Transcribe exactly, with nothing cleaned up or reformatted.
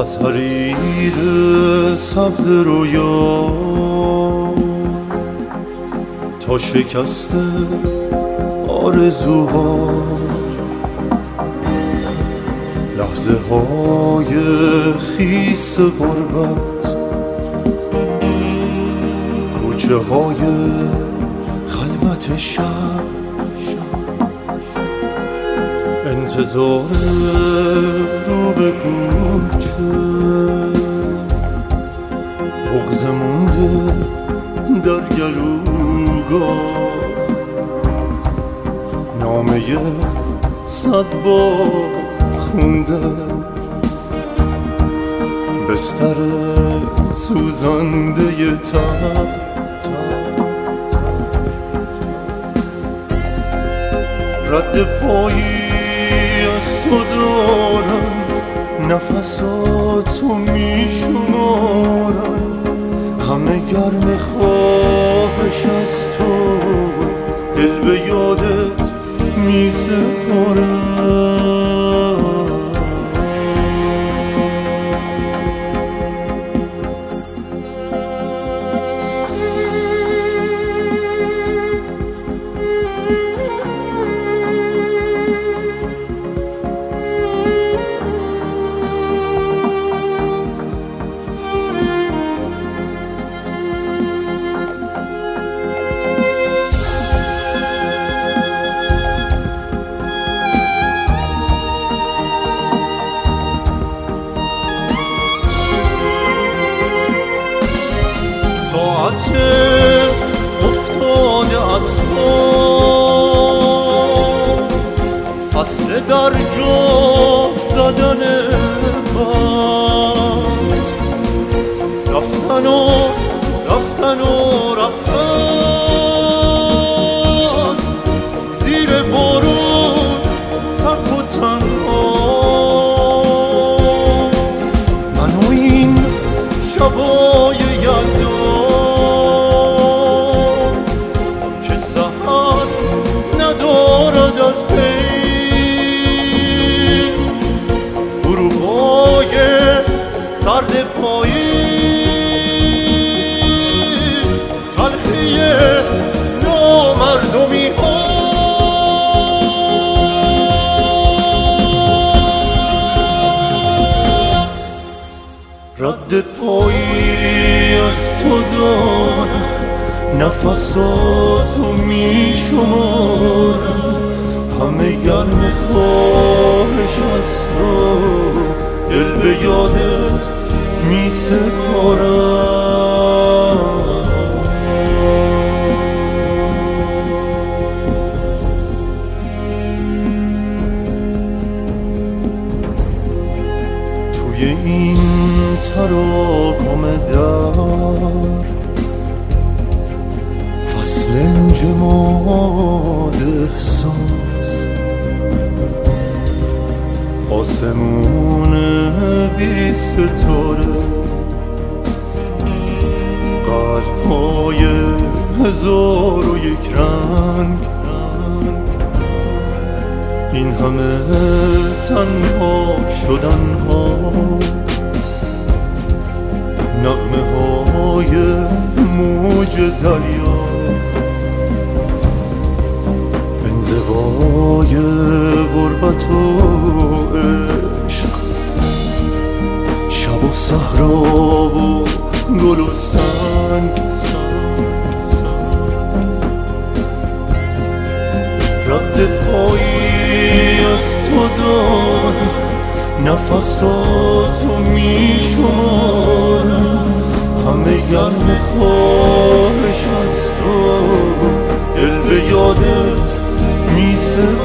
از حریر سبز رویا تا شکست آرزوها، لحظه های خیس غربت، کوچه های خلوت شب، انتظار رو به کوچه، بغض مونده در گلوگاه، نامه صد بار خونده، بستر سوزنده تب، رد پایی از تو دارم، نفساتو می شمارم، همه گرم خواهش از تو، دل به یادت می سپارم. ساعت افتاده از پا، فصل در جا زدن باد، رفتن و رفتن و رفتن زیر بارون تک و تنها، من و این شبای یلدا از پی، غروبای سرد پاییز، تلخی نامردمی ها، رد پایی از تو دارم، نفساتو می شمارم، همه گرم خواهش از تو، دل به یادت می سپارم. توی این تراکم درد، فصل انجماد احساس، آسمون بی ستاره، قلب‌های هزار و یک رنگ، این همه تنها شدن ها، نغمه های موج دریا، انزوای غربت و عشق، شب و صحرا و گل و سنگ، رد پایی از تو دارم، نفساتو می شمارم، همه گرم خواهش از تو، دل به یادت می سپارم.